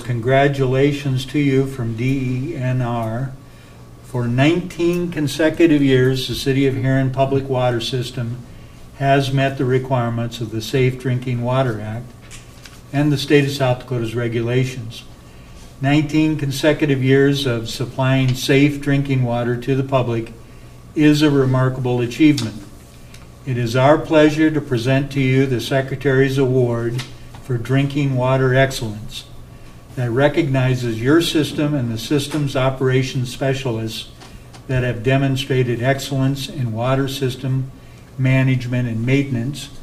says, congratulations to you from DENR. For 19 consecutive years, the City of Huron Public Water System has met the requirements of the Safe Drinking Water Act and the state of South Dakota's regulations. 19 consecutive years of supplying safe drinking water to the public is a remarkable achievement. It is our pleasure to present to you the Secretary's Award for Drinking Water Excellence that recognizes your system and the system's operations specialists that have demonstrated excellence in water system management and maintenance